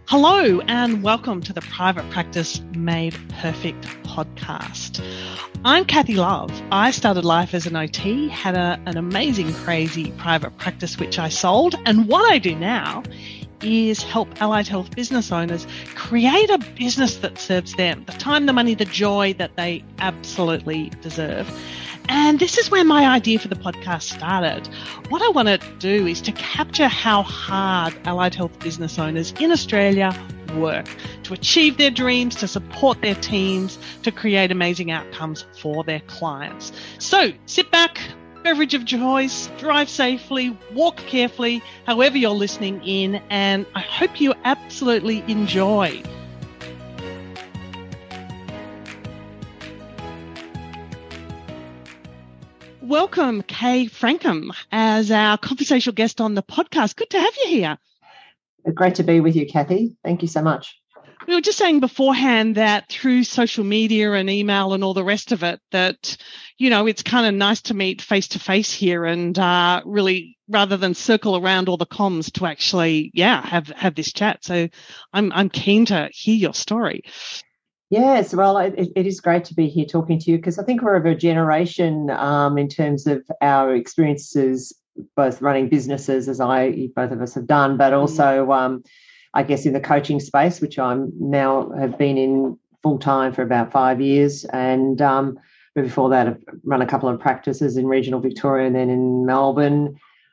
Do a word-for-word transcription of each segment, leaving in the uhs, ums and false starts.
Hello and welcome to the Private Practice Made Perfect podcast. I'm Kathy Love. I started life as an O T, had a, an amazing, crazy private practice which I sold, and what I do now is help allied health business owners create a business that serves them, the time, the money, the joy that they absolutely deserve. And this is where my idea for the podcast started. What I want to do is to capture how hard allied health business owners in Australia work to achieve their dreams, to support their teams, to create amazing outcomes for their clients. So sit back, beverage of choice, drive safely, walk carefully, however you're listening in, and I hope you absolutely enjoy. Welcome, Kay Frankham, as our conversational guest on the podcast. Good to have you here. Great to be with you, Kathy. Thank you so much. We were just saying beforehand that through social media and email and all the rest of it, that, you know, it's kind of nice to meet face to face here and uh, really, rather than circle around all the comms, to actually, yeah, have, have this chat. So I'm I'm keen to hear your story. Yes, well, it, it is great to be here talking to you because I think we're of a generation um, in terms of our experiences, both running businesses, as I both of us have done, but also, um, I guess, in the coaching space, which I'm now have been in full time for about five years, and um, before that, I've run a couple of practices in regional Victoria and then in Melbourne,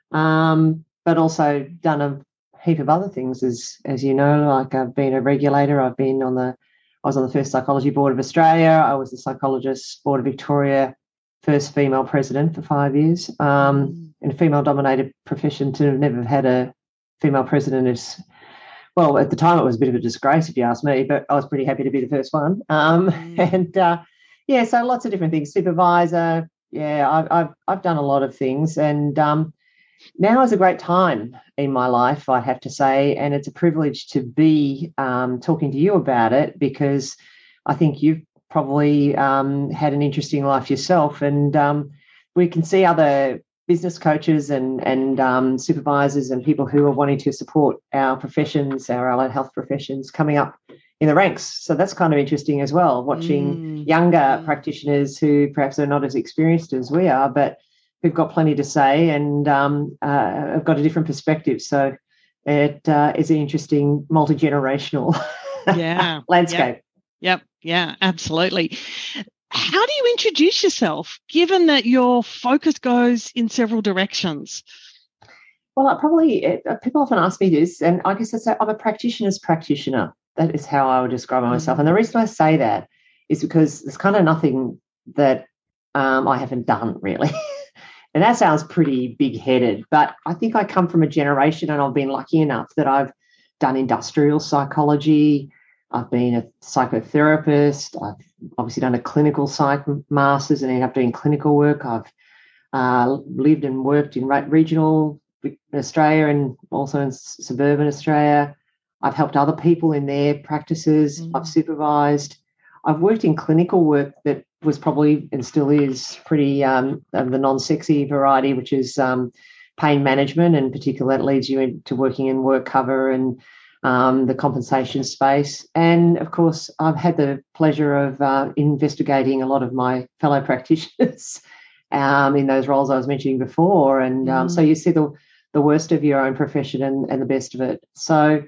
um, but also done a heap of other things, as as you know, like I've been a regulator, I've been on the I was on the first Psychology Board of Australia. I was the Psychologist Board of Victoria, first female president for five years. Um, in a female-dominated profession, to have never had a female president is, well, at the time it was a bit of a disgrace, if you ask me, but I was pretty happy to be the first one. Um, and, uh, yeah, so lots of different things. Supervisor, yeah, I've, I've, I've done a lot of things. And um, now is a great time in my life, I have to say, and it's a privilege to be um, talking to you about it because I think you've probably um, had an interesting life yourself, and um, we can see other business coaches and, and um, supervisors and people who are wanting to support our professions, our allied health professions, coming up in the ranks. So that's kind of interesting as well, watching mm. younger mm. practitioners who perhaps are not as experienced as we are, but who've got plenty to say and um, uh, have got a different perspective. So it uh, is an interesting multi-generational yeah. landscape. Yep. yep, yeah, absolutely. How do you introduce yourself, given that your focus goes in several directions? Well, I probably, uh, people often ask me this, and I guess I say I'm a practitioner's practitioner. That is how I would describe myself. Mm. And the reason I say that is because there's kind of nothing that um, I haven't done, really. And that sounds pretty big-headed, but I think I come from a generation, and I've been lucky enough that I've done industrial psychology, I've been a psychotherapist, I've obviously done a clinical psych master's and ended up doing clinical work. I've uh, lived and worked in regional Australia and also in suburban Australia. I've helped other people in their practices. Mm. I've supervised. I've worked in clinical work that was probably and still is pretty um, of the non-sexy variety, which is um, pain management, and particularly that leads you into working in work cover and um, the compensation space. And, of course, I've had the pleasure of uh, investigating a lot of my fellow practitioners um, in those roles I was mentioning before. And um, mm. so you see the, the worst of your own profession and, and the best of it. So,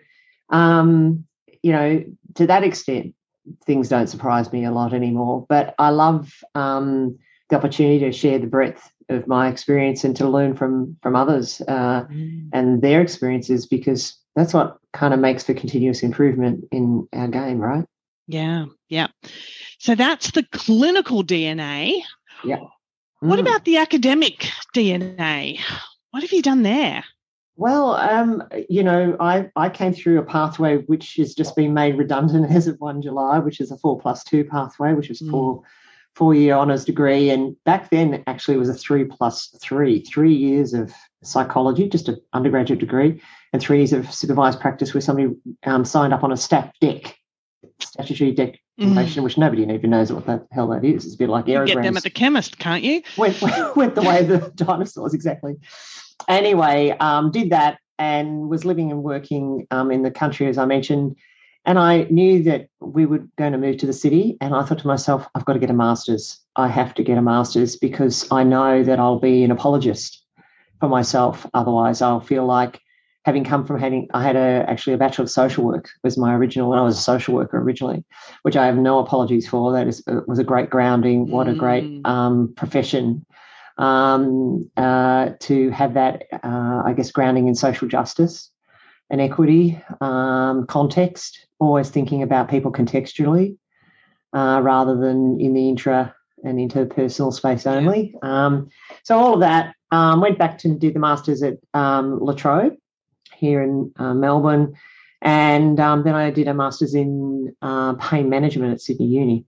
um, you know, to that extent, things don't surprise me a lot anymore, but I love um, the opportunity to share the breadth of my experience and to learn from from others uh, mm. and their experiences, because that's what kind of makes for continuous improvement in our game, right? Yeah, yeah. So that's the clinical D N A. Yeah. Mm. What about the academic D N A? What have you done there? Well, um, you know, I, I came through a pathway which has just been made redundant as of first of July, which is a four plus two pathway, which was mm. four four-year honours degree. And back then, actually, it was a three plus three, three years of psychology, just an undergraduate degree, and three years of supervised practice where somebody um, signed up on a stat dec, statutory declaration, mm. which nobody even knows what the hell that is. It's a bit like aerograms. You get them at the chemist, can't you? Went, went the way of the dinosaurs, exactly. Anyway, um, did that and was living and working um, in the country, as I mentioned. And I knew that we were going to move to the city. And I thought to myself, I've got to get a master's. I have to get a master's because I know that I'll be an apologist for myself. Otherwise, I'll feel like having come from having, I had a, actually a Bachelor of Social Work was my original, when I was a social worker originally, which I have no apologies for. That is, it was a great grounding. What a great um, profession um, uh, to have that, uh, I guess, grounding in social justice and equity um, context, always thinking about people contextually uh, rather than in the intra and interpersonal space only. Um, so all of that, um, went back to do the masters at um, La Trobe here in uh, Melbourne, and um, then I did a master's in uh, pain management at Sydney Uni.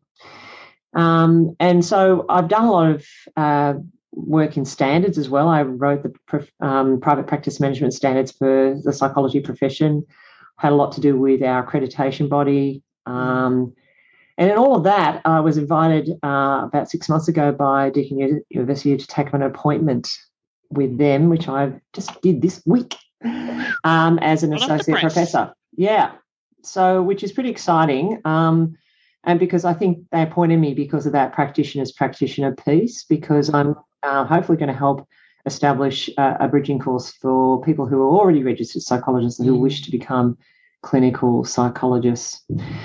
Um, and so I've done a lot of uh, work in standards as well. I wrote the um, private practice management standards for the psychology profession, had a lot to do with our accreditation body. Um, and in all of that, I was invited uh, about six months ago by Deakin University to take an appointment with them, which I just did this week um, as an associate professor. Yeah. So, which is pretty exciting. Um, and because I think they appointed me because of that practitioner's practitioner piece, because I'm uh, hopefully going to help establish uh, a bridging course for people who are already registered psychologists and who mm. wish to become clinical psychologists.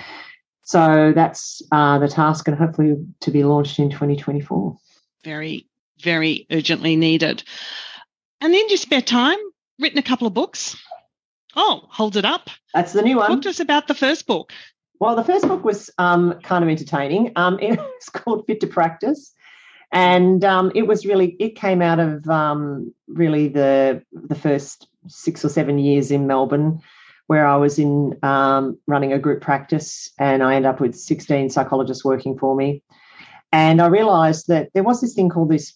So that's uh, the task, and hopefully to be launched in twenty twenty-four. Very, very urgently needed. And in your spare time, written a couple of books. Oh, hold it up. That's the new one. Talk to us about the first book. Well, the first book was um, kind of entertaining. Um, it's called Fit to Practice. And um, it was really, it came out of um, really the the first six or seven years in Melbourne, where I was in um, running a group practice, and I ended up with sixteen psychologists working for me. And I realised that there was this thing called this,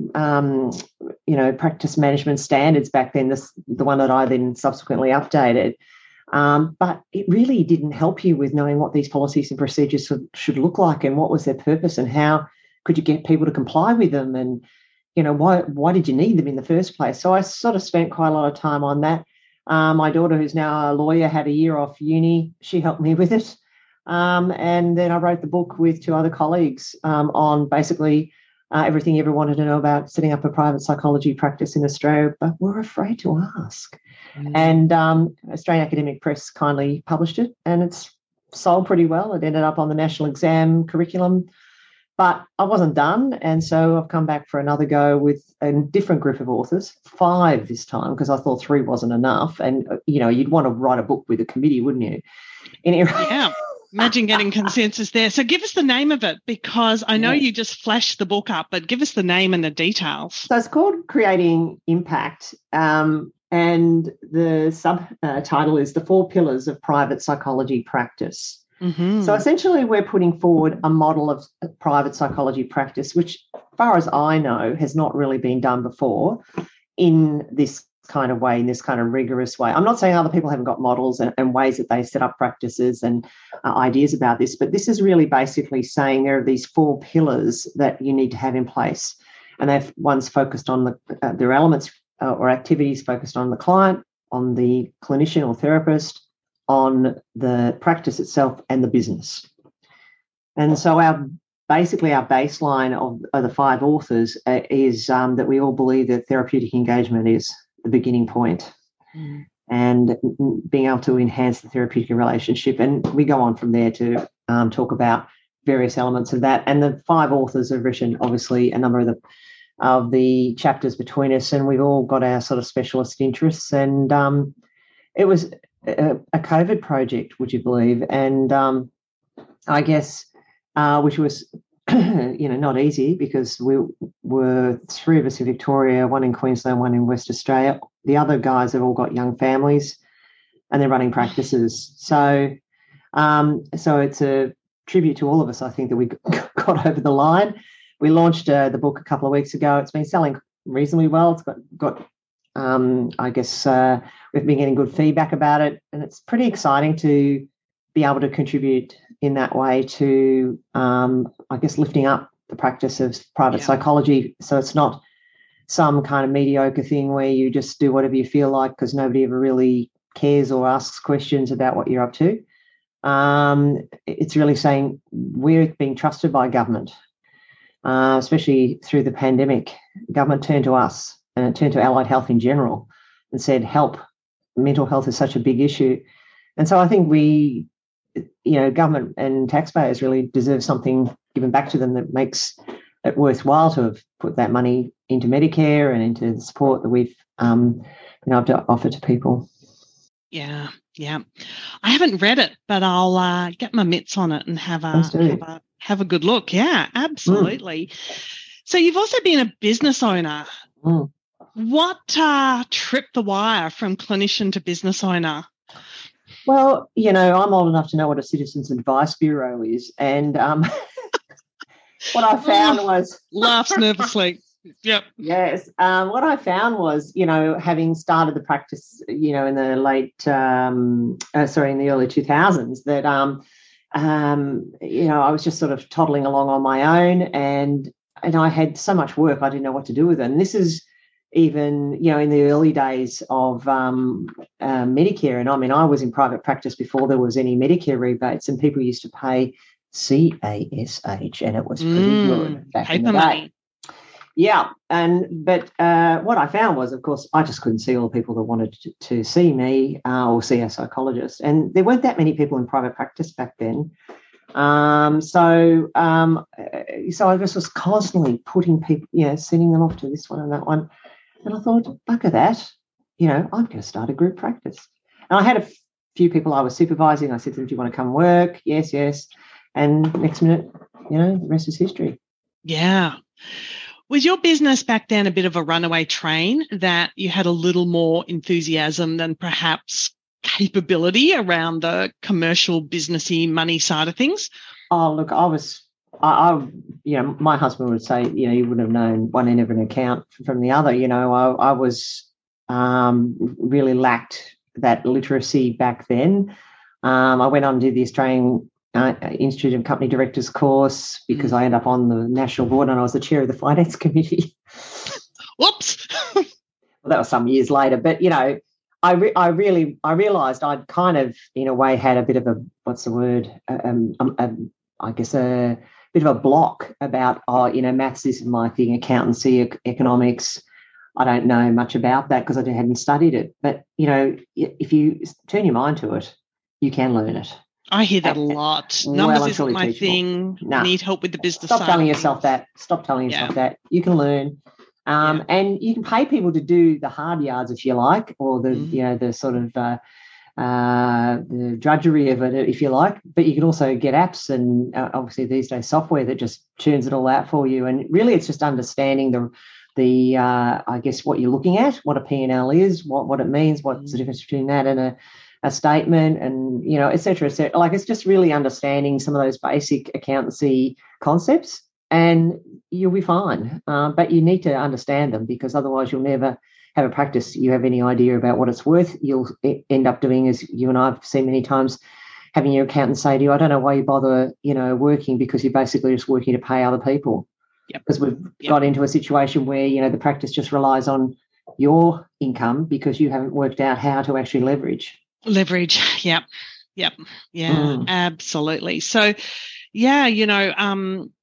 um, you know, practice management standards back then, this, the one that I then subsequently updated. Um, but it really didn't help you with knowing what these policies and procedures should, should look like and what was their purpose and how could you get people to comply with them, and, you know, why why did you need them in the first place? So I sort of spent quite a lot of time on that. Um, my daughter, who's now a lawyer, had a year off uni. She helped me with it. Um, and then I wrote the book with two other colleagues um, on basically uh, everything you ever wanted to know about setting up a private psychology practice in Australia, but we're afraid to ask. Mm. And um, Australian Academic Press kindly published it, and it's sold pretty well. It ended up on the national exam curriculum. But I wasn't done, and so I've come back for another go with a different group of authors, five this time, because I thought three wasn't enough. And, you know, you'd want to write a book with a committee, wouldn't you? Anyway. Yeah, imagine getting consensus there. So give us the name of it, because I know yeah. you just flashed the book up, but give us the name and the details. So it's called Creating Impact, um, and the subtitle is The Four Pillars of Private Psychology Practice. Mm-hmm. So essentially we're putting forward a model of private psychology practice, which, as far as I know, has not really been done before in this kind of way, in this kind of rigorous way. I'm not saying other people haven't got models and, and ways that they set up practices and uh, ideas about this, but this is really basically saying there are these four pillars that you need to have in place. And they've one's focused on the uh, their elements uh, or activities focused on the client, on the clinician or therapist, on the practice itself and the business. And so our basically our baseline of, of the five authors uh, is um, that we all believe that therapeutic engagement is the beginning point mm. and being able to enhance the therapeutic relationship. And we go on from there to um, talk about various elements of that. And the five authors have written, obviously, a number of the of the chapters between us, and we've all got our sort of specialist interests. And um, it was a, a COVID project, would you believe? And um, I guess, uh, which was, you know, not easy, because we were three of us in Victoria, one in Queensland, one in West Australia. The other guys have all got young families and they're running practices. So, um, so it's a tribute to all of us, I think, that we got over the line. We launched uh, the book a couple of weeks ago. It's been selling reasonably well. It's got, got um, I guess uh, we've been getting good feedback about it, and it's pretty exciting to be able to contribute in that way to, um, I guess, lifting up the practice of private yeah. psychology, so it's not some kind of mediocre thing where you just do whatever you feel like because nobody ever really cares or asks questions about what you're up to. Um, it's really saying we're being trusted by government, uh, especially through the pandemic. Government turned to us and it turned to allied health in general and said, help, mental health is such a big issue. And so I think we, you know, government and taxpayers really deserve something given back to them that makes it worthwhile to have put that money into Medicare and into the support that we've um, been able to offer to people. Yeah, yeah. I haven't read it, but I'll uh, get my mitts on it and have a, have a have a good look. Yeah, absolutely. Mm. So you've also been a business owner. Mm. What uh, tripped the wire from clinician to business owner? Well, you know, I'm old enough to know what a Citizens Advice Bureau is, and um, what I found oh, was laughs nervously. Yep. Yes. Um, what I found was, you know, having started the practice, you know, in the late, um, uh, sorry, in the early two thousands, that, um, um, you know, I was just sort of toddling along on my own, and and I had so much work I didn't know what to do with it. And this is even, you know, in the early days of um, uh, Medicare. And I mean, I was in private practice before there was any Medicare rebates, and people used to pay C A S H, and it was pretty mm, good back in the day. Money. Yeah, and but uh, what I found was, of course, I just couldn't see all the people that wanted to, to see me uh, or see a psychologist, and there weren't that many people in private practice back then. Um, so, um, so I just was constantly putting people, you know, sending them off to this one and that one, and I thought, bugger that, you know, I'm going to start a group practice. And I had a few people I was supervising. I said to them, "Do you want to come work?" Yes, yes. And next minute, you know, the rest is history. Yeah. Was your business back then a bit of a runaway train that you had a little more enthusiasm than perhaps capability around the commercial, businessy, money side of things? Oh, look, I was, I, I, you know, my husband would say, you know, you wouldn't have known one end of an account from the other. You know, I, I was um, really lacked that literacy back then. Um, I went on to do the Australian Uh, Institute of Company Directors course because mm. I ended up on the national board and I was the chair of the finance committee. Whoops. Well, that was some years later, but you know, I re- I really I realised I'd kind of in a way had a bit of a what's the word um, um, um I guess a bit of a block about oh you know maths is my thing, accountancy, ec- economics. I don't know much about that because I hadn't studied it, but you know if you turn your mind to it, you can learn it. I hear that a lot. Numbers well, isn't my teachable. thing. No. Need help with the business Stop side. telling yourself that. Stop telling yourself yeah. that. You can learn. Um, yeah. And you can pay people to do the hard yards if you like, or the, mm. you know, the sort of uh, uh, the drudgery of it if you like. But you can also get apps and uh, obviously these days software that just churns it all out for you. And really it's just understanding the, the uh, I guess, what you're looking at, what a P and L is, what, what it means, what's mm. the difference between that and a a statement and, you know, et cetera, et cetera. Like it's just really understanding some of those basic accountancy concepts and you'll be fine. Uh, but you need to understand them because otherwise you'll never have a practice you have any idea about what it's worth. You'll end up doing, as you and I have seen many times, having your accountant say to you, I don't know why you bother, you know, working because you're basically just working to pay other people. Yep. Because we've yep. got into a situation where, you know, the practice just relies on your income because you haven't worked out how to actually leverage. Leverage. Yep. Yep. Yeah, mm. absolutely. So, yeah, you know, um,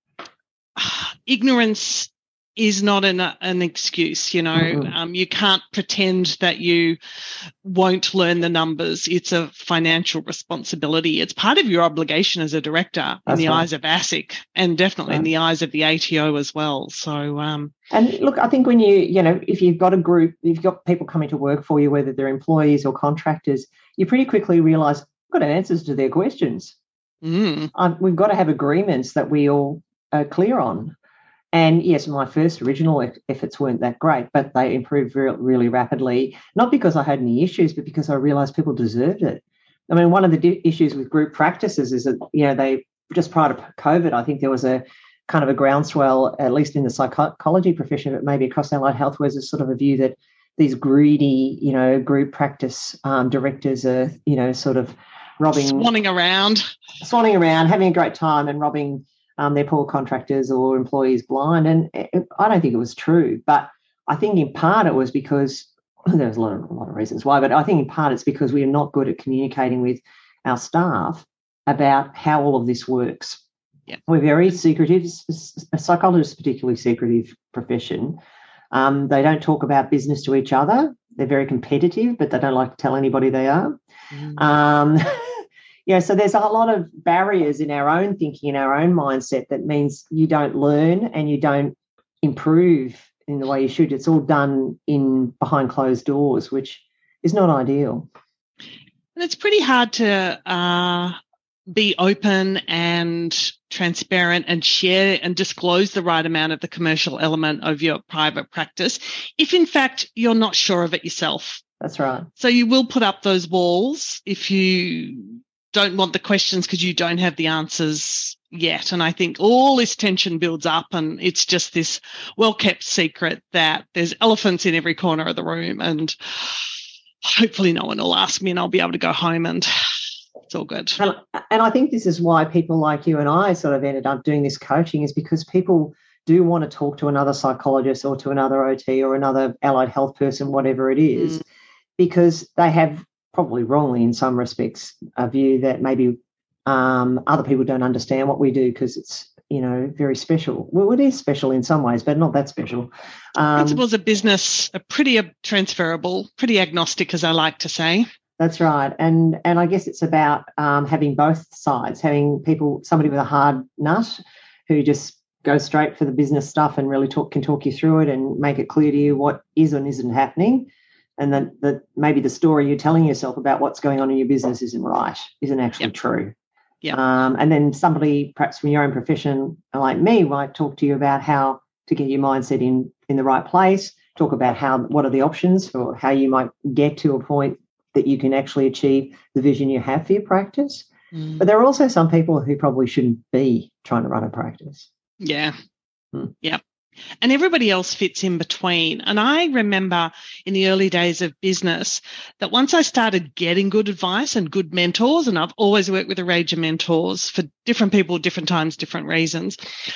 ignorance is not an, an excuse, you know. Mm-hmm. Um, you can't pretend that you won't learn the numbers. It's a financial responsibility. It's part of your obligation as a director in That's the right. eyes of ASIC and definitely right. in the eyes of the A T O as well. So, um, and look, I think when you, you know, if you've got a group, if you've got people coming to work for you, whether they're employees or contractors, you pretty quickly realise we've got answers to their questions. Mm. Um, we've got to have agreements that we all are clear on. And yes, my first original efforts weren't that great, but they improved re- really rapidly, not because I had any issues, but because I realised people deserved it. I mean, one of the di- issues with group practices is that, you know, they just prior to COVID, I think there was a kind of a groundswell, at least in the psychology profession, but maybe across allied health, where there's sort of a view that these greedy, you know, group practice um, directors are, you know, sort of robbing, swanning around, swanning around, having a great time and robbing um, their poor contractors or employees blind. And it, I don't think it was true, but I think in part it was because there's a lot of a lot of reasons why, but I think in part it's because we are not good at communicating with our staff about how all of this works. Yeah. We're very secretive. Psychologists, particularly secretive profession. Um, they don't talk about business to each other. They're very competitive, but they don't like to tell anybody they are. Mm. Um, yeah, so there's a lot of barriers in our own thinking, in our own mindset, that means you don't learn and you don't improve in the way you should. It's all done in behind closed doors, which is not ideal. And it's pretty hard to uh, be open and transparent and share and disclose the right amount of the commercial element of your private practice if, in fact, you're not sure of it yourself. That's right. So you will put up those walls if you don't want the questions because you don't have the answers yet. And I think all this tension builds up and it's just this well-kept secret that there's elephants in every corner of the room, and hopefully no one will ask me and I'll be able to go home and it's all good. And, and I think this is why people like you and I sort of ended up doing this coaching, is because people do want to talk to another psychologist or to another O T or another allied health person, whatever it is, mm. because they have probably wrongly in some respects a view that maybe um, other people don't understand what we do because it's, you know, very special. Well, it is special in some ways, but not that special. Um, Principles of business are pretty transferable, pretty agnostic, as I like to say. That's right. And and I guess it's about um, having both sides, having people, somebody with a hard nut who just goes straight for the business stuff and really talk, can talk you through it and make it clear to you what is and isn't happening. And that, that maybe the story you're telling yourself about what's going on in your business isn't right, isn't actually yep. true. Yeah. Um, and then somebody perhaps from your own profession like me might talk to you about how to get your mindset in, in the right place, talk about how what are the options for how you might get to a point that you can actually achieve the vision you have for your practice. Mm. But there are also some people who probably shouldn't be trying to run a practice. Yeah. Hmm. Yeah. And everybody else fits in between. And I remember in the early days of business that once I started getting good advice and good mentors, and I've always worked with a range of mentors for different people, different times, different reasons,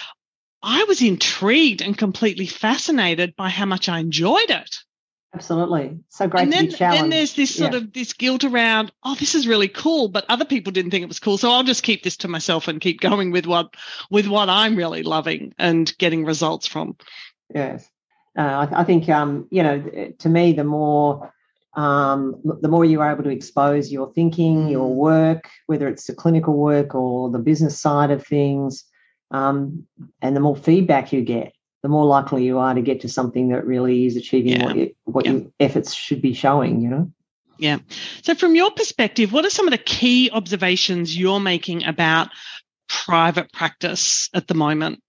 I was intrigued and completely fascinated by how much I enjoyed it. Absolutely. So great and to then, be challenged. Then there's this sort yeah. of this guilt around, oh, this is really cool, but other people didn't think it was cool. So I'll just keep this to myself and keep going with what with what I'm really loving and getting results from. Yes. Uh, I, I think, um, you know, to me, the more um, the more you are able to expose your thinking, your work, whether it's the clinical work or the business side of things, um, and the more feedback you get, the more likely you are to get to something that really is achieving yeah. what, you, what yeah. your efforts should be showing, you know? Yeah. So from your perspective, what are some of the key observations you're making about private practice at the moment?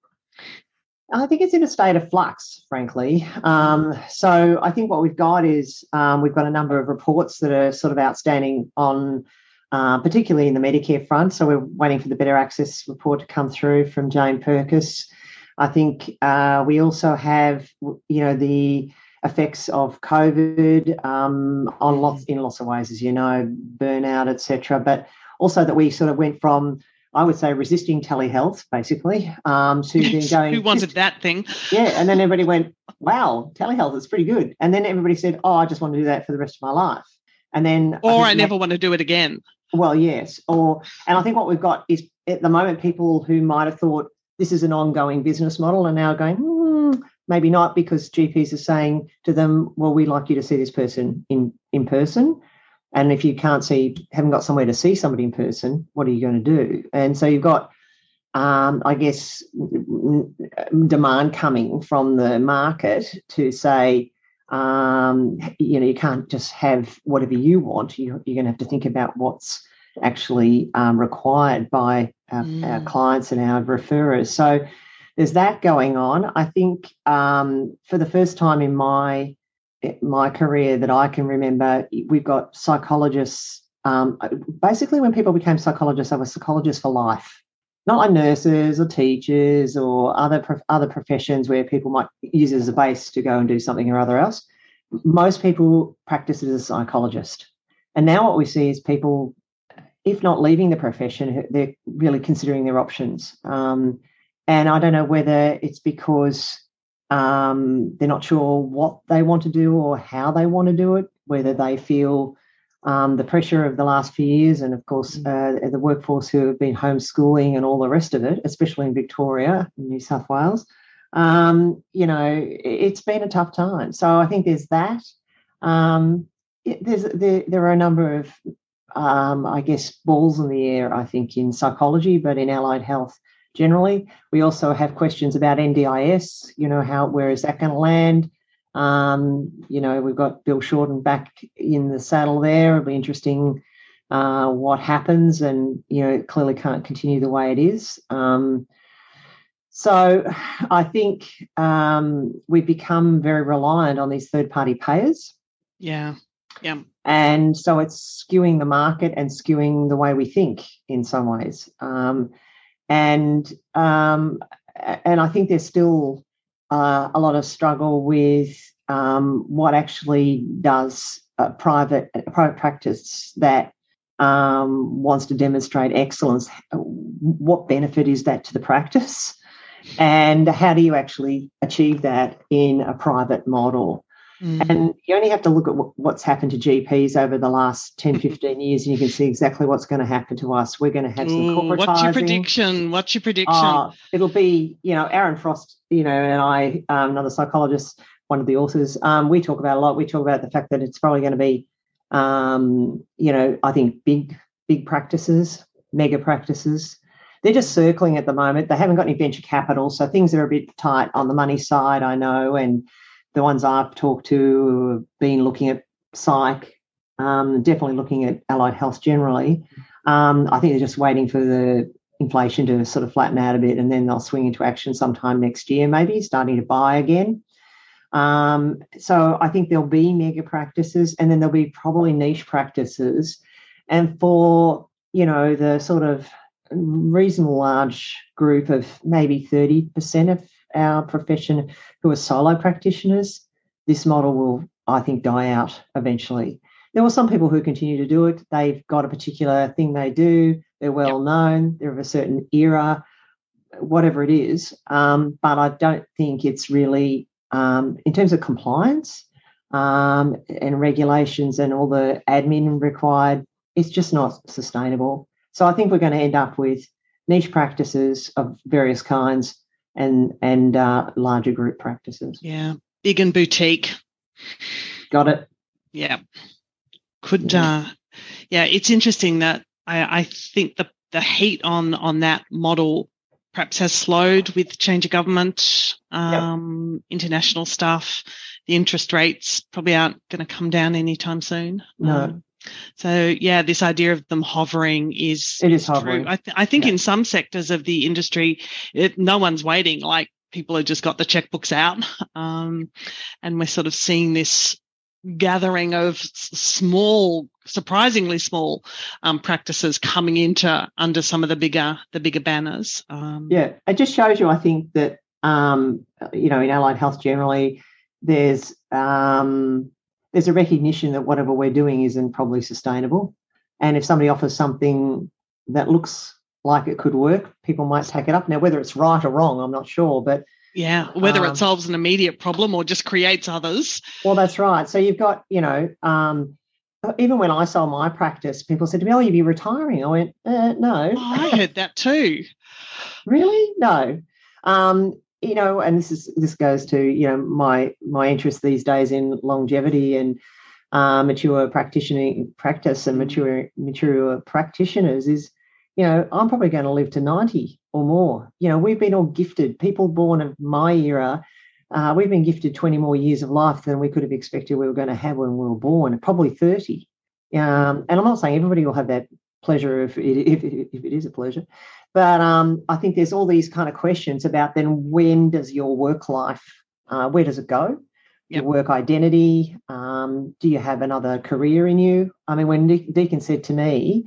I think it's in a state of flux, frankly. Um, so I think what we've got is um, we've got a number of reports that are sort of outstanding on, uh, particularly in the Medicare front. So we're waiting for the Better Access report to come through from Jane Purkis. I think uh, we also have, you know, the effects of COVID um, on lots in lots of ways, as you know, burnout, et cetera. But also that we sort of went from, I would say, resisting telehealth, basically, um, to then going. Who wanted that thing? Yeah, and then everybody went, wow, telehealth is pretty good. And then everybody said, oh, I just want to do that for the rest of my life. And then, or I, I never that, want to do it again. Well, yes, or and I think what we've got is at the moment people who might have thought this is an ongoing business model and now going, hmm, maybe not, because G Ps are saying to them, well, we'd like you to see this person in, in person. And if you can't see, haven't got somewhere to see somebody in person, what are you going to do? And so you've got, um, I guess, demand coming from the market to say, um, you know, you can't just have whatever you want. You, you're going to have to think about what's actually um, required by our, mm. our clients and our referrers. So there's that going on. I think um, for the first time in my my career that I can remember, we've got psychologists. Um, basically, when people became psychologists, they were psychologists for life, not like nurses or teachers or other other professions where people might use it as a base to go and do something or other else. Most people practice as a psychologist. And now what we see is people, if not leaving the profession, they're really considering their options. Um, and I don't know whether it's because um, they're not sure what they want to do or how they want to do it, whether they feel um, the pressure of the last few years, and of course uh, the workforce who have been homeschooling and all the rest of it, especially in Victoria and New South Wales. Um, you know, it's been a tough time. So I think there's that. Um, it, there's there, there are a number of, um, I guess, balls in the air, I think, in psychology, but in allied health generally. We also have questions about N D I S, you know, how where is that going to land? Um, you know, we've got Bill Shorten back in the saddle there. It'll be interesting uh, what happens, and, you know, it clearly can't continue the way it is. Um, so I think um, we've become very reliant on these third-party payers. Yeah, yeah. And so it's skewing the market and skewing the way we think in some ways. Um, and um, and I think there's still uh, a lot of struggle with um, what actually does a private a private practice that um, wants to demonstrate excellence. What benefit is that to the practice, and how do you actually achieve that in a private model? Mm. And you only have to look at what's happened to G Ps over the last ten, fifteen years, and you can see exactly what's going to happen to us. We're going to have some corporatising. What's your prediction? What's your prediction? Uh, it'll be, you know, Aaron Frost, you know, and I, um, another psychologist, one of the authors, um, we talk about a lot. We talk about the fact that it's probably going to be, um, you know, I think big, big practices, mega practices. They're just circling at the moment. They haven't got any venture capital, so things are a bit tight on the money side, I know, and the ones I've talked to have been looking at psych, um, definitely looking at allied health generally. Um, I think they're just waiting for the inflation to sort of flatten out a bit, and then they'll swing into action sometime next year, maybe, starting to buy again. Um, so I think there'll be mega practices, and then there'll be probably niche practices. And for, you know, the sort of reasonable large group of maybe thirty percent of our profession who are solo practitioners, this model will, I think, die out eventually. There were some people who continue to do it. They've got a particular thing they do. They're well yep. known. They're of a certain era, whatever it is. Um, but I don't think it's really, um, in terms of compliance um, and regulations and all the admin required, it's just not sustainable. So I think we're going to end up with niche practices of various kinds and and uh, larger group practices. Yeah, big and boutique. Got it. Yeah. Could, yeah, uh, yeah it's interesting that I, I think the, the heat on, on that model perhaps has slowed with change of government, um, yep. international stuff. The interest rates probably aren't going to come down anytime soon. No. Um, So, yeah, this idea of them hovering is, it is hovering. true. I, th- I think yeah. in some sectors of the industry, it, no one's waiting. Like, people have just got the checkbooks out. Um, and we're sort of seeing this gathering of s- small, surprisingly small um, practices coming into under some of the bigger the bigger banners. Um, yeah, it just shows you, I think, that, um, you know, in allied health generally, there's... Um, there's a recognition that whatever we're doing isn't probably sustainable. And if somebody offers something that looks like it could work, people might take it up. Now, whether it's right or wrong, I'm not sure. But yeah, whether um, it solves an immediate problem or just creates others. Well, that's right. So you've got, you know, um, even when I sold my practice, people said to me, oh, you'd be retiring. I went, uh, no. Oh, I heard that too. Really? No. Um, You know, and this is this goes to, you know, my my interest these days in longevity and uh, mature practitioner practice and mature mature practitioners is, you know, I'm probably going to live to ninety or more. You know, we've been all gifted. People born of my era, uh, we've been gifted twenty more years of life than we could have expected we were going to have when we were born, probably thirty. Um, and I'm not saying everybody will have that pleasure if it, if, if it is a pleasure. But um, I think there's all these kind of questions about then when does your work life, uh, where does it go? Yep. Your work identity, um, do you have another career in you? I mean, when De- Deakin said to me,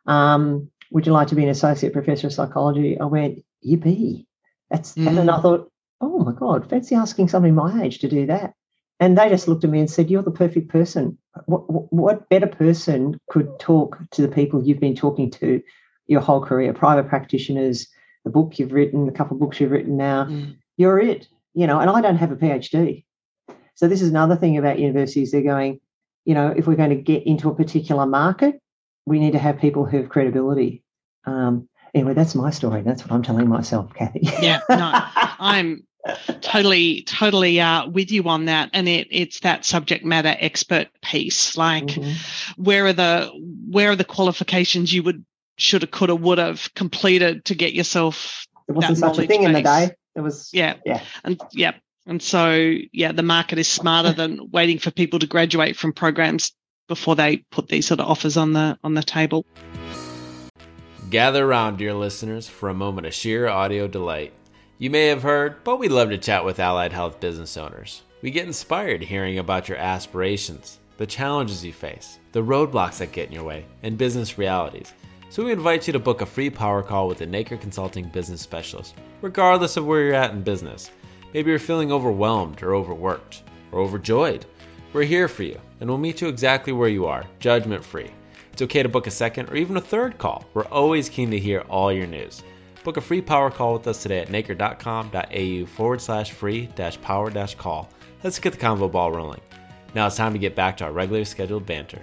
um, would you like to be an associate professor of psychology? I went, yippee. That's, mm. And then I thought, oh, my God, fancy asking somebody my age to do that. And they just looked at me and said, you're the perfect person. What, what better person could talk to the people you've been talking to your whole career, private practitioners, the book you've written, a couple of books you've written now, mm. you're it. you know, and I don't have a PhD. So this is another thing about universities. They're going, you know, if we're going to get into a particular market, we need to have people who have credibility. Um, anyway, that's my story. That's what I'm telling myself, Kathy. Yeah, no, I'm totally, totally uh, with you on that. And it, it's that subject matter expert piece. Like, mm-hmm. where are the where are the qualifications you would, should have, could have, would have completed to get yourself? There wasn't such a thing base. In the day. There was, yeah, yeah, and yeah, and so yeah, the market is smarter than waiting for people to graduate from programs before they put these sort of offers on the on the table. Gather around, dear listeners, for a moment of sheer audio delight. You may have heard, but we love to chat with allied health business owners. We get inspired hearing about your aspirations, the challenges you face, the roadblocks that get in your way, and business realities. So we invite you to book a free power call with a Naker Consulting business specialist, regardless of where you're at in business. Maybe you're feeling overwhelmed or overworked or overjoyed. We're here for you, and we'll meet you exactly where you are, judgment-free. It's okay to book a second or even a third call. We're always keen to hear all your news. Book a free power call with us today at naker.com.au forward slash free dash power dash call. Let's get the convo ball rolling. Now it's time to get back to our regularly scheduled banter.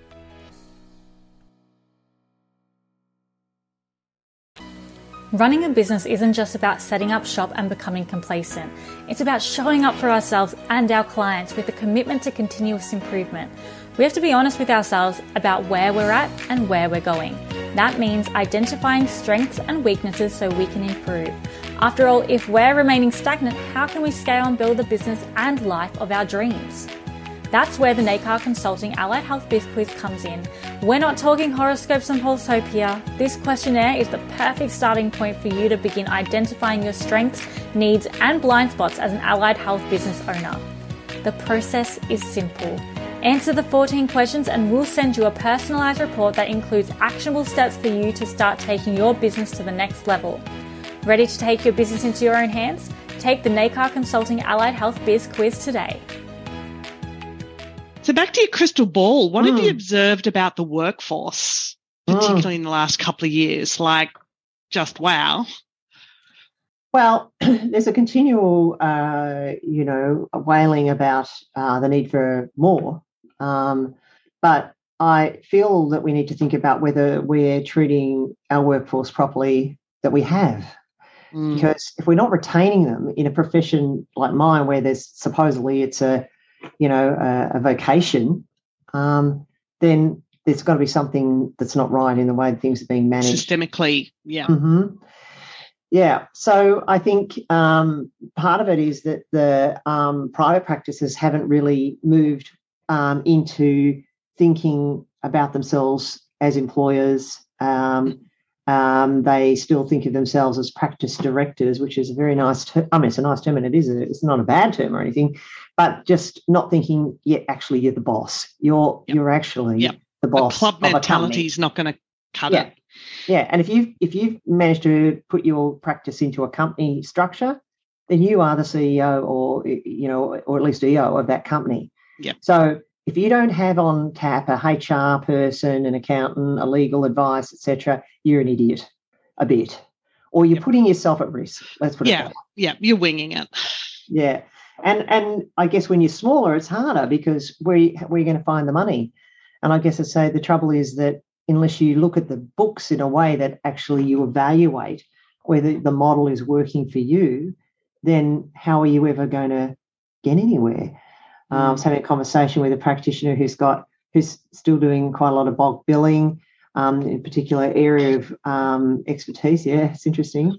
Running a business isn't just about setting up shop and becoming complacent. It's about showing up for ourselves and our clients with a commitment to continuous improvement. We have to be honest with ourselves about where we're at and where we're going. That means identifying strengths and weaknesses so we can improve. After all, if we're remaining stagnant, how can we scale and build the business and life of our dreams? That's where the Naker Consulting Allied Health Biz Quiz comes in. We're not talking horoscopes and Pulshope here. This questionnaire is the perfect starting point for you to begin identifying your strengths, needs, and blind spots as an allied health business owner. The process is simple. Answer the fourteen questions and we'll send you a personalized report that includes actionable steps for you to start taking your business to the next level. Ready to take your business into your own hands? Take the Naker Consulting Allied Health Biz Quiz today. So back to your crystal ball, what mm. have you observed about the workforce, particularly mm. in the last couple of years? Like, just wow. Well, there's a continual, uh, you know, wailing about uh, the need for more. Um, but I feel that we need to think about whether we're treating our workforce properly that we have. Mm. Because if we're not retaining them in a profession like mine where there's supposedly it's a, you know, a, a vocation, um, then there's got to be something that's not right in the way things are being managed. Systemically, yeah. Mm-hmm. Yeah. So I think um, part of it is that the um, private practices haven't really moved um, into thinking about themselves as employers. Um, um, they still think of themselves as practice directors, which is a very nice term. I mean, it's a nice term and it is. A, it's not a bad term or anything, but just not thinking, yeah, actually you're the boss. You're yep. you're actually yep. the boss. A club of mentality is not going to cut yeah. it. Yeah, and if you've if you've managed to put your practice into a company structure, then you are the C E O or you know, or at least E O of that company. Yeah. So if you don't have on tap a H R person, an accountant, a legal advice, et cetera, you're an idiot, a bit, or you're yep. putting yourself at risk. Let's put it yeah, that way. Yeah, you're winging it. Yeah, and and I guess when you're smaller, it's harder because where where you're going to find the money, and I guess I'd say the trouble is that unless you look at the books in a way that actually you evaluate whether the model is working for you, then how are you ever going to get anywhere? Mm. Uh, I was having a conversation with a practitioner who's got who's still doing quite a lot of bulk billing, um, in a particular area of um, expertise. Yeah, it's interesting.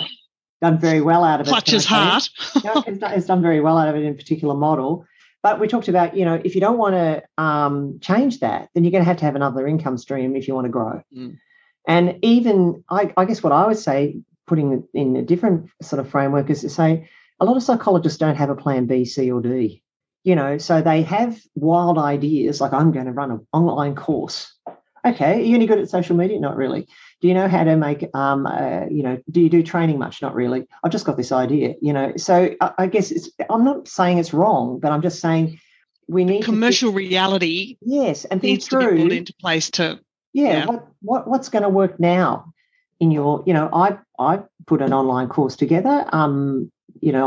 Done very well out of it. Clutches hard. No, it's, done, it's done very well out of it in a particular model. But we talked about, you know, if you don't want to um, change that, then you're going to have to have another income stream if you want to grow. Mm. And even, I, I guess what I would say, putting it in a different sort of framework, is to say a lot of psychologists don't have a plan B, C, or D. You know, so they have wild ideas like, I'm going to run an online course. Okay, are you any good at social media? Not really. Do you know how to make, um, uh, you know, do you do training much? Not really. I've just got this idea, you know. So I, I guess it's, I'm not saying it's wrong, but I'm just saying we need commercial to think, reality. Yes, and think needs through, to be put into place to. Yeah, yeah. What, what what's going to work now in your, you know, I I put an online course together. Um, you know, I'm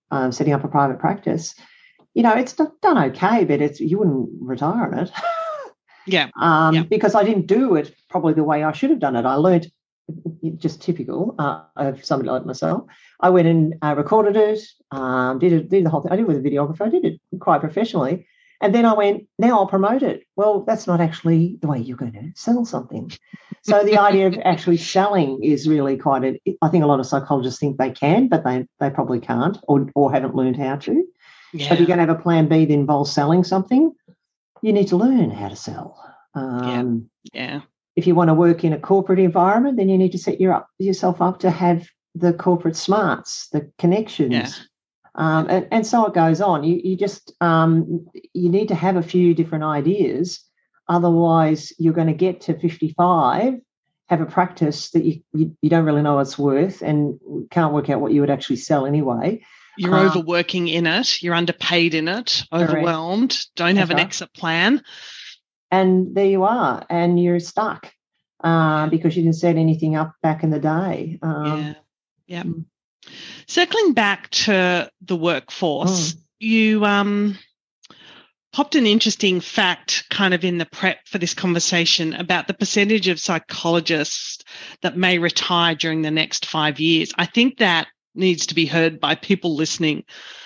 um, setting up a private practice, you know, it's done okay, but it's you wouldn't retire on it. Yeah. um, yeah. Because I didn't do it probably the way I should have done it. I learned, just typical uh, of somebody like myself. I went and uh, recorded it, um, did it, did the whole thing. I did it with a videographer. I did it quite professionally. And then I went, now I'll promote it. Well, that's not actually the way you're going to sell something. So the idea of actually selling is really quite a, I think a lot of psychologists think they can, but they, they probably can't or, or haven't learned how to. Yeah. So if you're going to have a plan B that involves selling something, you need to learn how to sell. Um, yeah. yeah. If you want to work in a corporate environment, then you need to set your up, yourself up to have the corporate smarts, the connections. Yeah. Um, and, and so it goes on. You, you just um, you need to have a few different ideas. Otherwise, you're going to get to fifty-five, have a practice that you, you, you don't really know what it's worth and can't work out what you would actually sell anyway. You're um, overworking in it. You're underpaid in it, overwhelmed, correct. Don't have That's an right. exit plan. And there you are, and you're stuck uh, because you didn't set anything up back in the day. Um, yeah, yeah. Circling back to the workforce, mm. you um, popped an interesting fact kind of in the prep for this conversation about the percentage of psychologists that may retire during the next five years. I think that needs to be heard by people listening.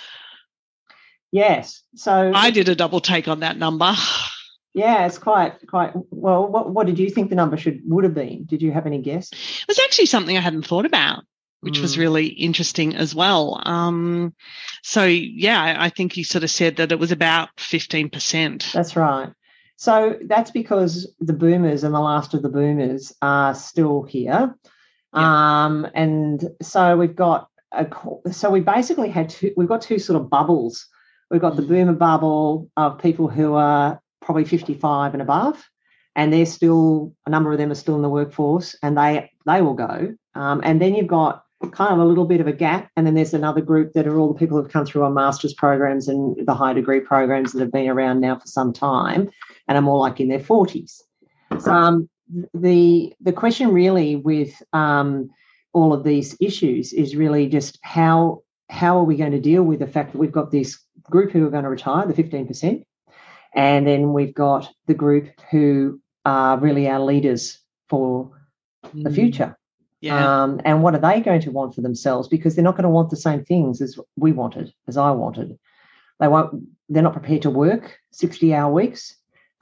Yes. So I did a double take on that number. Yeah, it's quite, quite, well, what, what did you think the number should would have been? Did you have any guess? It was actually something I hadn't thought about, which mm. was really interesting as well. Um, so, yeah, I, I think you sort of said that it was about fifteen percent. That's right. So that's because the boomers and the last of the boomers are still here. Yeah. Um, and so we've got, a, so we basically had two, we've got two sort of bubbles. We've got the boomer bubble of people who are probably fifty-five and above, and they're still, a number of them are still in the workforce, and they they will go. Um, and then you've got kind of a little bit of a gap, and then there's another group that are all the people who have come through our master's programs and the high degree programs that have been around now for some time and are more like in their forties. So um, the the question really with um, all of these issues is really just how how are we going to deal with the fact that we've got this group who are going to retire, the fifteen percent, and then we've got the group who are really our leaders for the future. Yeah. Um, and what are they going to want for themselves? Because they're not going to want the same things as we wanted, as I wanted. They won't. They're not prepared to work sixty-hour weeks.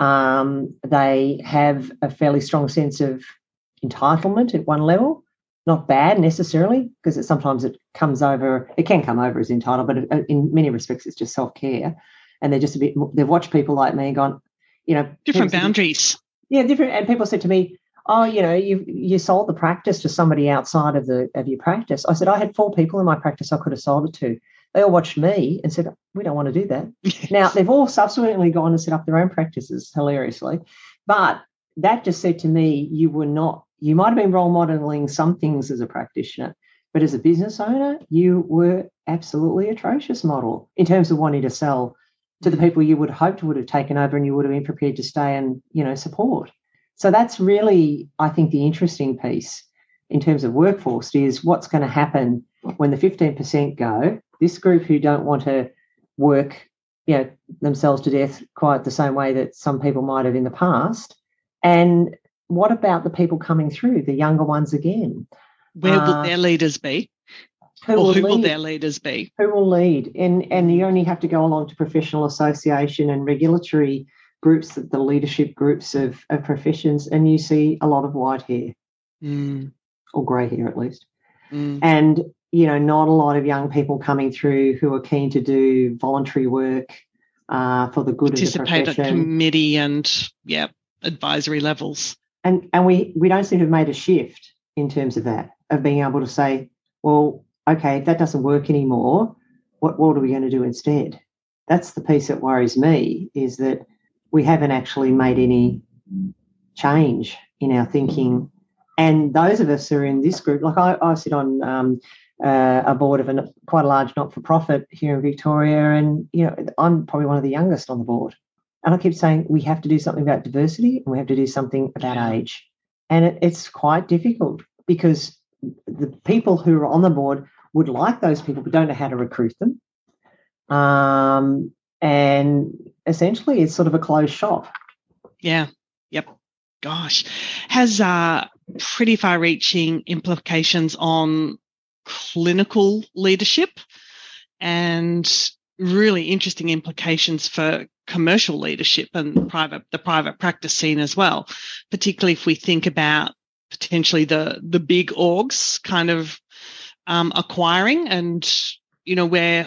Um, they have a fairly strong sense of entitlement at one level. Not bad necessarily, because it, sometimes it comes over. It can come over as entitled, but it, in many respects, it's just self-care. And they're just a bit, they've watched people like me and gone, you know. Different boundaries. Yeah, different. And people said to me, oh, you know, you you sold the practice to somebody outside of the of your practice. I said, I had four people in my practice I could have sold it to. They all watched me and said, we don't want to do that. Now, they've all subsequently gone and set up their own practices, hilariously. But that just said to me, you were not, you might have been role modeling some things as a practitioner, but as a business owner, you were absolutely atrocious model in terms of wanting to sell to the people you would have hoped would have taken over and you would have been prepared to stay and, you know, support. So that's really, I think, the interesting piece in terms of workforce is what's going to happen when the fifteen percent go, this group who don't want to work, you know, themselves to death quite the same way that some people might have in the past. And what about the people coming through, the younger ones again? Where will uh, their leaders be? Who, or will, who lead? will their leaders be? Who will lead? And and you only have to go along to professional association and regulatory groups, the leadership groups of, of professions, and you see a lot of white hair, mm. or grey hair at least. Mm. And, you know, not a lot of young people coming through who are keen to do voluntary work uh, for the good of the profession. Participate at committee and, yeah, advisory levels. And and we, we don't seem to have made a shift in terms of that, of being able to say, well, okay, if that doesn't work anymore, what, what are we going to do instead? That's the piece that worries me, is that we haven't actually made any change in our thinking. And those of us who are in this group, like I, I sit on um, uh, a board of a quite a large not-for-profit here in Victoria, and, you know, I'm probably one of the youngest on the board. And I keep saying we have to do something about diversity and we have to do something about age. And it, it's quite difficult because the people who are on the board would like those people but don't know how to recruit them. Um, and essentially it's sort of a closed shop. Yeah. Yep. Gosh. Has uh, pretty far-reaching implications on clinical leadership and really interesting implications for commercial leadership and private the private practice scene as well, particularly if we think about potentially the the big orgs kind of um, acquiring and, you know, where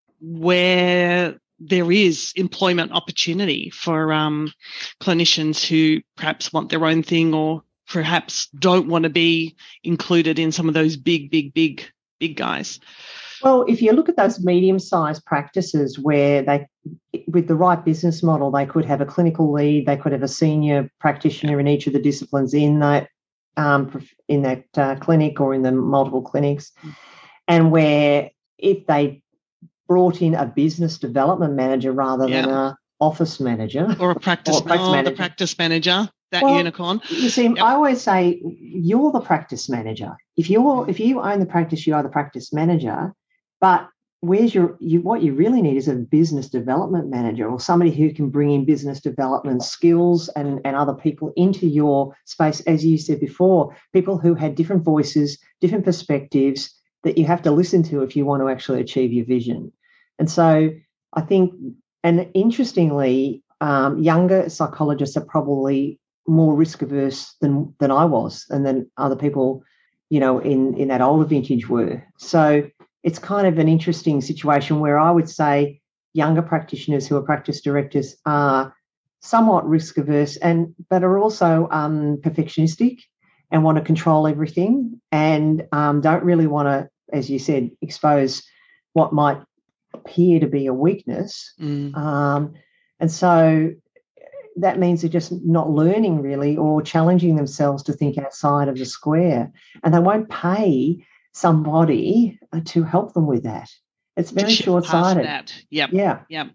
where there is employment opportunity for um, clinicians who perhaps want their own thing or perhaps don't want to be included in some of those big, big, big, big guys. Well, if you look at those medium-sized practices where they, with the right business model, they could have a clinical lead, they could have a senior practitioner in each of the disciplines in that um, in that uh, clinic or in the multiple clinics, and where if they brought in a business development manager rather yeah. than a office manager or a practice, or a practice oh, manager. the practice manager, that well, unicorn. You see, yep. I always say you're the practice manager. If you're if you own the practice, you are the practice manager. But where's your you, what you really need is a business development manager or somebody who can bring in business development skills and, and other people into your space, as you said before, people who had different voices, different perspectives that you have to listen to if you want to actually achieve your vision. And so I think, and interestingly, um, younger psychologists are probably more risk averse than than I was and than other people, you know, in, in that older vintage were. So it's kind of an interesting situation where I would say younger practitioners who are practice directors are somewhat risk averse and but are also um, perfectionistic and want to control everything and um, don't really want to, as you said, expose what might appear to be a weakness. Mm. Um, and so that means they're just not learning really or challenging themselves to think outside of the square, and they won't pay somebody to help them with that. It's very short-sighted. That. Yep. Yeah. Yep.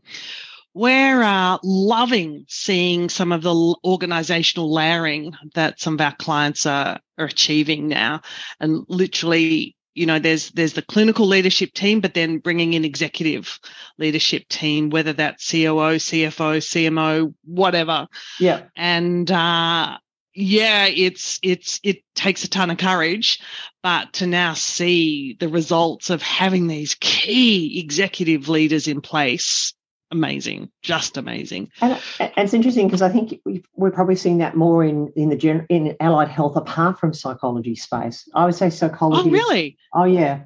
We're uh, loving seeing some of the organizational layering that some of our clients are, are achieving now. And literally, you know, there's there's the clinical leadership team, but then bringing in executive leadership team, whether that's C O O, C F O, C M O, whatever. Yeah. And uh, yeah, it's it's it takes a ton of courage, but to now see the results of having these key executive leaders in place, amazing, just amazing. And, and it's interesting because I think we've, we're probably seeing that more in in the gen, in allied health apart from psychology space. I would say psychology. Oh, really? Oh, yeah.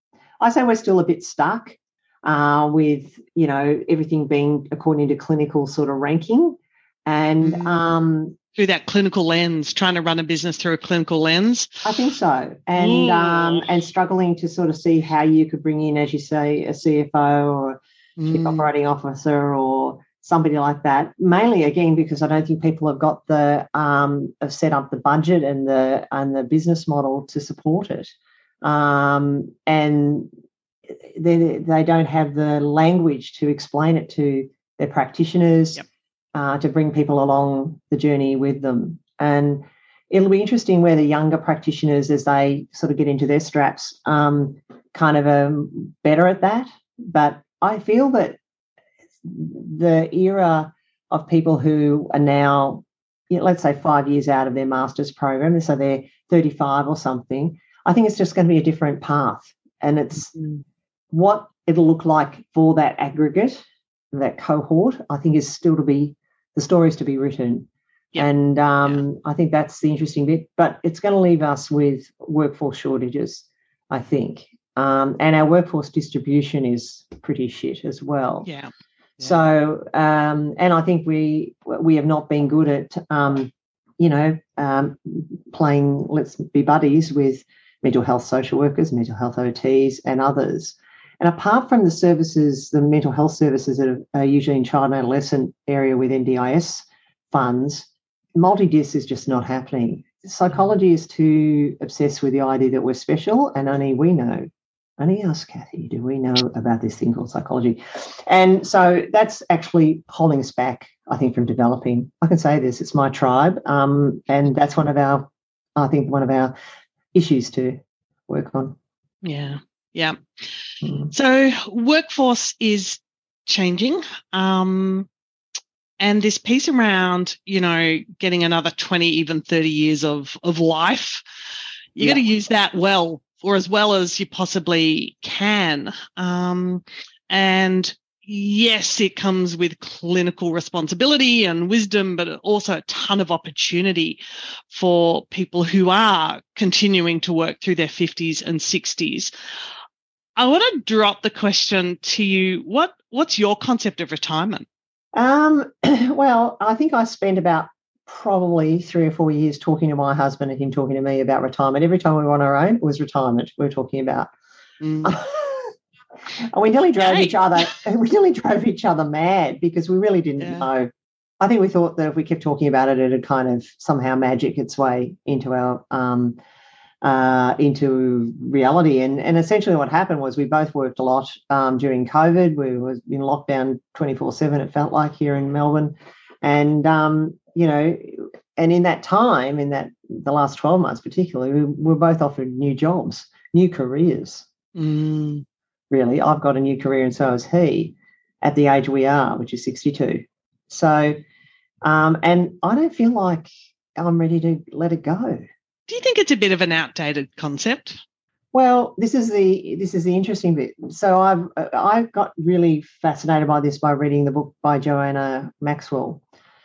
I say we're still a bit stuck uh, with, you know, everything being according to clinical sort of ranking. And mm. um, through that clinical lens, trying to run a business through a clinical lens. I think so. And um, and struggling to sort of see how you could bring in, as you say, a C F O or chief mm. operating officer or somebody like that, mainly, again, because I don't think people have got the um, have set up the budget and the and the business model to support it. Um, and they, they don't have the language to explain it to their practitioners, yep. uh, to bring people along the journey with them. And it'll be interesting where the younger practitioners, as they sort of get into their straps, um, kind of are better at that. But I feel that the era of people who are now, you know, let's say five years out of their master's program, so they're thirty-five or something, I think it's just going to be a different path. And it's what it'll look like for that aggregate, that cohort, I think is still to be, the stories to be written. Yeah. And um, yeah. I think that's the interesting bit. But it's going to leave us with workforce shortages, I think. Um, and our workforce distribution is pretty shit as well. Yeah. yeah. So, um, and I think we we have not been good at, um, you know, um, playing let's be buddies with mental health social workers, mental health O Ts and others. And apart from the services, the mental health services that are usually in child and adolescent area with N D I S funds, multi-dis is just not happening. Psychology is too obsessed with the idea that we're special and only we know. Only us, Kathy, do we know about this thing called psychology. And so that's actually holding us back, I think, from developing. I can say this, it's my tribe, um, and that's one of our, I think, one of our issues to work on. Yeah, yeah. Mm. So workforce is changing. Um, and this piece around, you know, getting another twenty, even thirty years of, of life, you yeah. got to use that well, or as well as you possibly can. Um, and yes, it comes with clinical responsibility and wisdom, but also a ton of opportunity for people who are continuing to work through their fifties and sixties. I want to drop the question to you. What What's your concept of retirement? Um, well, I think I spent about probably three or four years talking to my husband and him talking to me about retirement. Every time we were on our own, it was retirement we were talking about. Mm. And we nearly drove each other. We nearly drove each other mad because we really didn't yeah. know. I think we thought that if we kept talking about it, it'd kind of somehow magic its way into our um, uh, into reality. And and essentially, what happened was we both worked a lot um, during COVID. We were in lockdown twenty-four seven. It felt like here in Melbourne, and um, you know, and in that time, in that the last twelve months particularly, we were both offered new jobs, new careers. Mm. Really, I've got a new career and so has he at the age we are, which is sixty-two. So, um, and I don't feel like I'm ready to let it go. Do you think it's a bit of an outdated concept? Well, this is the this is the interesting bit. So I've I got really fascinated by this by reading the book by Joanna Maxwell,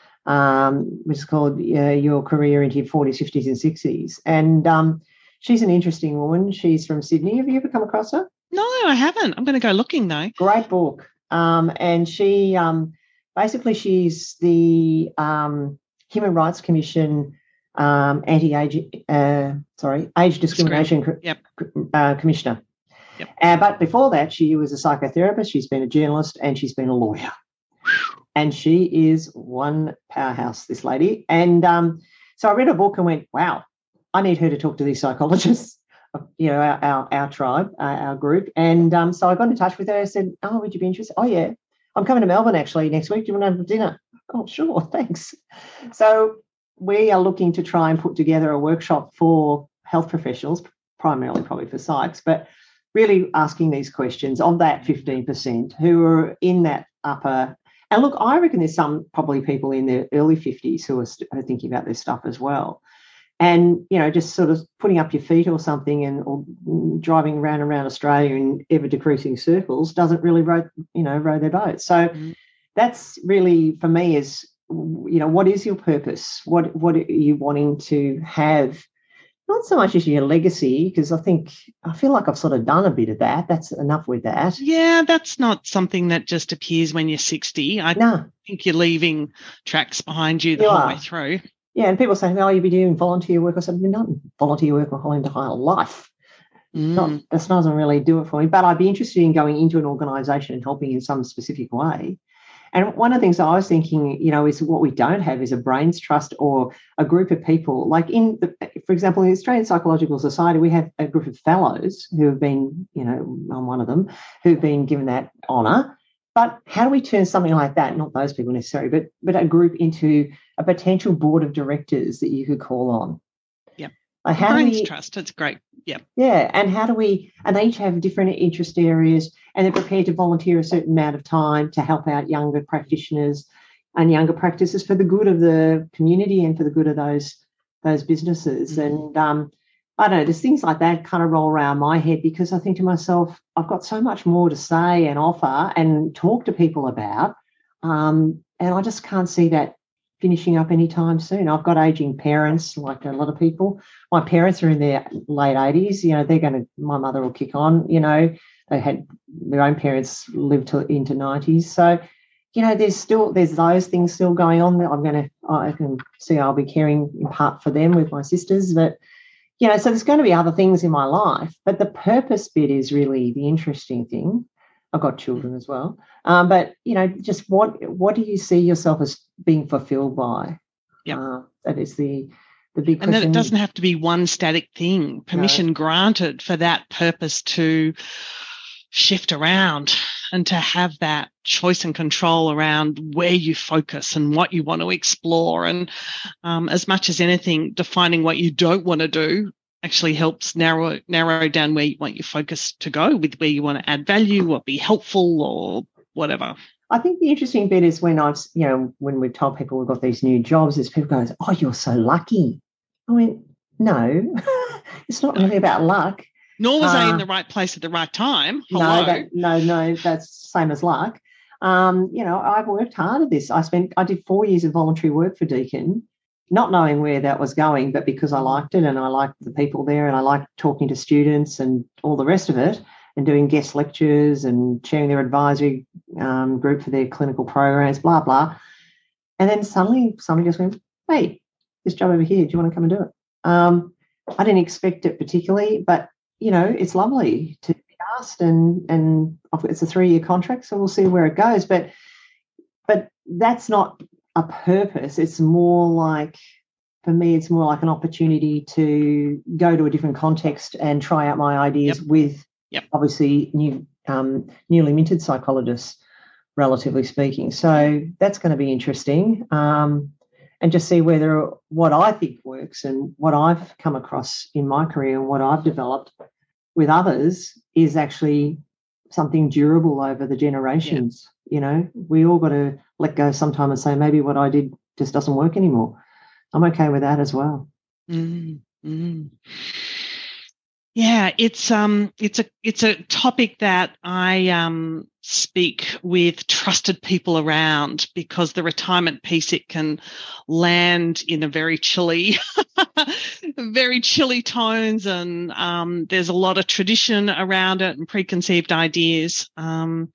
um, which is called uh, Your Career into Your forties, fifties and sixties. And um, she's an interesting woman. She's from Sydney. Have you ever come across her? No, I haven't. I'm going to go looking though. Great book. Um, and she um, basically she's the um, Human Rights Commission um, anti-age uh, sorry age discrimination yep. uh, commissioner. Yep. Uh, but before that, she was a psychotherapist. She's been a journalist and she's been a lawyer. And she is one powerhouse, this lady. And um, so I read her book and went, wow, I need her to talk to these psychologists. You know, our our, our tribe, uh, our group. And um, so I got in touch with her. I said, oh, would you be interested? Oh, yeah. I'm coming to Melbourne, actually, next week. Do you want to have dinner? Oh, sure, thanks. So we are looking to try and put together a workshop for health professionals, primarily probably for psychs, but really asking these questions of that fifteen percent who are in that upper. And, look, I reckon there's some probably people in their early fifties who are, are thinking about this stuff as well. And, you know, just sort of putting up your feet or something and or driving around around Australia in ever-decreasing circles doesn't really, row, you know, row their boat. So mm. that's really, for me, is, you know, what is your purpose? What what are you wanting to have? Not so much as your legacy, because I think, I feel like I've sort of done a bit of that. That's enough with that. Yeah, that's not something that just appears when you're sixty. I no. think you're leaving tracks behind you the you whole are. way through. Yeah, and people say, oh, you'll be doing volunteer work. I said, not volunteer work my whole entire life. Mm. Not, that doesn't really do it for me. But I'd be interested in going into an organisation and helping in some specific way. And one of the things I was thinking, you know, is what we don't have is a brains trust or a group of people. Like in, the, for example, in the Australian Psychological Society, we have a group of fellows who have been, you know, I'm one of them, who've been given that honour. But how do we turn something like that, not those people necessarily, but but a group into a potential board of directors that you could call on? Yeah. Like how Brains do we, trust, it's great. Yeah. Yeah. And how do we, and they each have different interest areas and they're prepared to volunteer a certain amount of time to help out younger practitioners and younger practices for the good of the community and for the good of those those businesses. Mm-hmm. And um, I don't know, there's things like that kind of roll around my head because I think to myself, I've got so much more to say and offer and talk to people about. Um, and I just can't see that finishing up anytime soon. I've got aging parents, like a lot of people. My parents are in their late eighties. You know, they're going to, my mother will kick on, you know. They had their own parents lived to, into nineties. So, you know, there's still, there's those things still going on that I'm going to, I can see I'll be caring in part for them with my sisters. But, you know, so there's going to be other things in my life. But the purpose bit is really the interesting thing. I've got children as well. Um, but, you know, just what what do you see yourself as being fulfilled by? Yeah. Uh, that is the the big and question. then it doesn't have to be one static thing. Permission no. granted for that purpose to shift around and to have that choice and control around where you focus and what you want to explore. And um, as much as anything, defining what you don't want to do actually helps narrow narrow down where you want your focus to go, with where you want to add value or be helpful or whatever. I think the interesting bit is when I've, you know, when we've told people we've got these new jobs, is people go, oh, you're so lucky. I went, no, it's not really about luck. Nor was uh, I in the right place at the right time. Hello. No, that, no, no, that's same as luck. Um, you know, I've worked hard at this. I spent, I did four years of voluntary work for Deakin, not knowing where that was going, but because I liked it and I liked the people there and I liked talking to students and all the rest of it, and doing guest lectures and chairing their advisory um, group for their clinical programs, blah, blah. And then suddenly somebody just went, hey, this job over here, do you want to come and do it? Um, I didn't expect it particularly, but, you know, it's lovely to be asked, and, and it's a three-year contract, so we'll see where it goes. But, but that's not a purpose. It's more like, for me, it's more like an opportunity to go to a different context and try out my ideas yep. with Yep. obviously new, um, newly minted psychologists, relatively speaking. So that's going to be interesting, um, and just see whether what I think works and what I've come across in my career and what I've developed with others is actually something durable over the generations. Yep. You know, we all got to let go sometime and say maybe what I did just doesn't work anymore. I'm okay with that as well. Mm-hmm. Yeah, it's um, it's a it's a topic that I um speak with trusted people around, because the retirement piece, it can land in a very chilly, very chilly tones, and um, there's a lot of tradition around it and preconceived ideas. Um,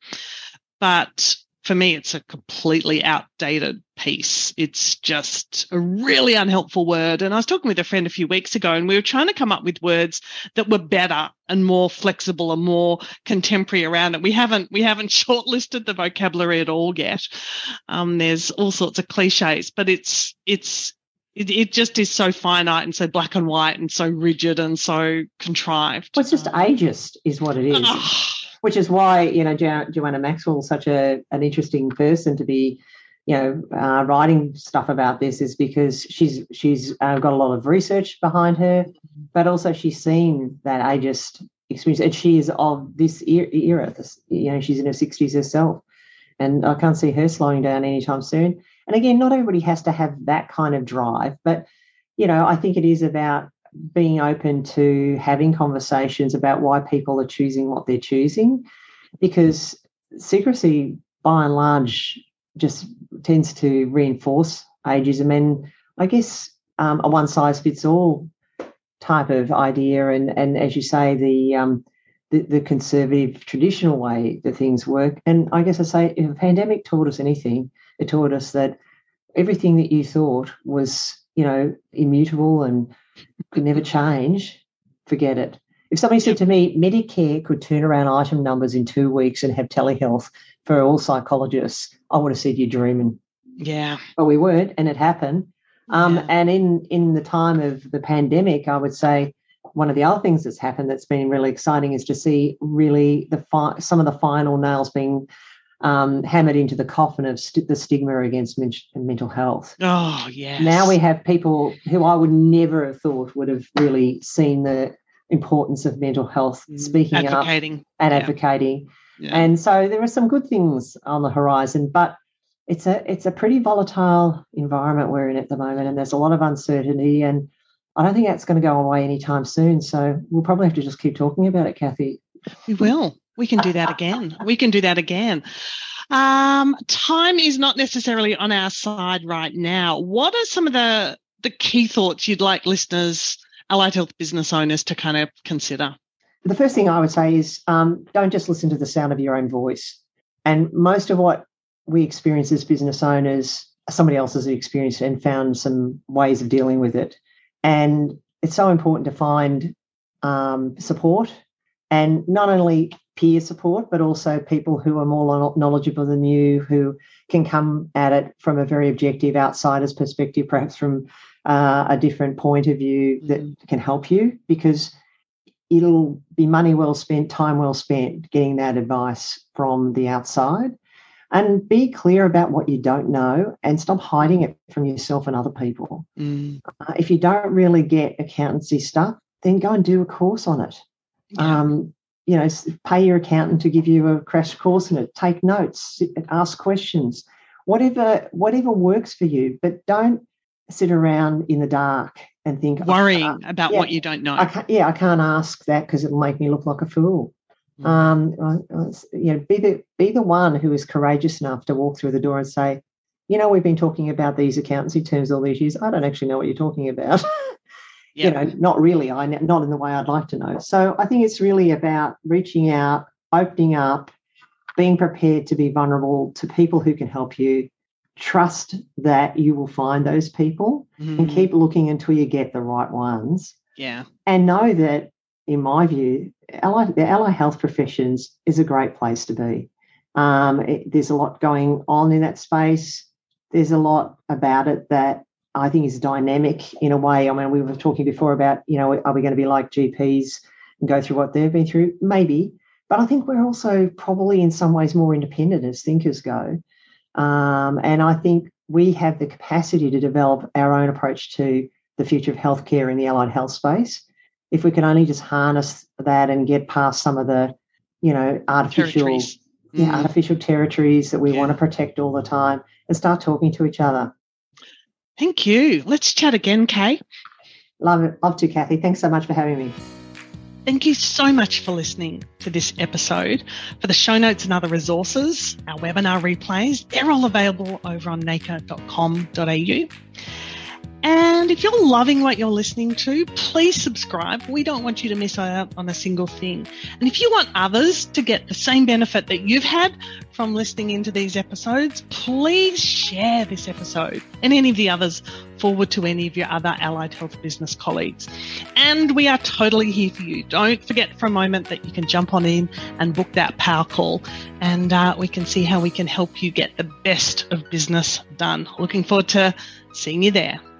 but for me, it's a completely outdated piece. It's just a really unhelpful word. And I was talking with a friend a few weeks ago, and we were trying to come up with words that were better and more flexible and more contemporary around it. We haven't we haven't shortlisted the vocabulary at all yet. Um, there's all sorts of cliches, but it's it's it, it just is so finite and so black and white and so rigid and so contrived. Well, it's just um, ageist is what it is. Uh, Which is why, you know, jo- Joanna Maxwell is such a an interesting person to be, you know, uh, writing stuff about this, is because she's she's uh, got a lot of research behind her, but also she's seen that ageist experience, and she is of this era. This, you know, she's in her sixties herself, and I can't see her slowing down anytime soon. And again, not everybody has to have that kind of drive, but, you know, I think it is about being open to having conversations about why people are choosing what they're choosing, because secrecy, by and large, just tends to reinforce ageism, and I guess um, a one-size-fits-all type of idea, and, and as you say, the, um, the the conservative traditional way that things work. And I guess I say, if the pandemic taught us anything, it taught us that everything that you thought was, you know, immutable and could never change, forget it. If somebody said to me, Medicare could turn around item numbers in two weeks and have telehealth for all psychologists, I would have said you're dreaming. Yeah. But we weren't, and it happened. Um, yeah. And in, in the time of the pandemic, I would say one of the other things that's happened that's been really exciting is to see really the fi- some of the final nails being Um, hammered into the coffin of st- the stigma against men- mental health. Oh, yes. Now we have people who I would never have thought would have really seen the importance of mental health, speaking advocating. up and yeah. advocating. Yeah. And so there are some good things on the horizon, but it's a it's a pretty volatile environment we're in at the moment, and there's a lot of uncertainty, and I don't think that's going to go away anytime soon. So we'll probably have to just keep talking about it, Kathy. We will. We can do that again. We can do that again. Um, time is not necessarily on our side right now. What are some of the, the key thoughts you'd like listeners, allied health business owners, to kind of consider? The first thing I would say is um, don't just listen to the sound of your own voice. And most of what we experience as business owners, somebody else has experienced and found some ways of dealing with it. And it's so important to find um, support, and not only peer support, but also people who are more knowledgeable than you, who can come at it from a very objective outsider's perspective, perhaps from uh, a different point of view that mm-hmm. can help you, because it'll be money well spent, time well spent getting that advice from the outside. And be clear about what you don't know, and stop hiding it from yourself and other people. Mm. Uh, if you don't really get accountancy stuff, then go and do a course on it. Yeah. Um, you know, pay your accountant to give you a crash course in it. Take notes, ask questions, whatever whatever works for you. But don't sit around in the dark and think worrying about yeah, what you don't know. I can't, yeah, I can't ask that because it'll make me look like a fool. Mm. Um, you know, be the be the one who is courageous enough to walk through the door and say, you know, we've been talking about these accountancy terms all these years. I don't actually know what you're talking about. Yeah. You know, not really. I not in the way I'd like to know. So I think it's really about reaching out, opening up, being prepared to be vulnerable to people who can help you. Trust that you will find those people mm. and keep looking until you get the right ones. Yeah. And know that, in my view, allied, the allied health professions is a great place to be. Um, it, there's a lot going on in that space. There's a lot about it that I think is dynamic in a way. I mean, we were talking before about, you know, are we going to be like G Ps and go through what they've been through? Maybe. But I think we're also probably in some ways more independent as thinkers go. Um, and I think we have the capacity to develop our own approach to the future of healthcare in the allied health space. If we can only just harness that and get past some of the, you know, artificial, yeah, mm. artificial territories that we yeah. want to protect all the time and start talking to each other. Thank you. Let's chat again, Kay. Love it. Love to, Kathy. Thanks so much for having me. Thank you so much for listening to this episode. For the show notes and other resources, our webinar replays, they're all available over on naker dot com dot a u. And if you're loving what you're listening to, please subscribe. We don't want you to miss out on a single thing. And if you want others to get the same benefit that you've had from listening into these episodes, please share this episode and any of the others forward to any of your other allied health business colleagues. And we are totally here for you. Don't forget for a moment that you can jump on in and book that power call, and uh, we can see how we can help you get the best of business done. Looking forward to seeing you there.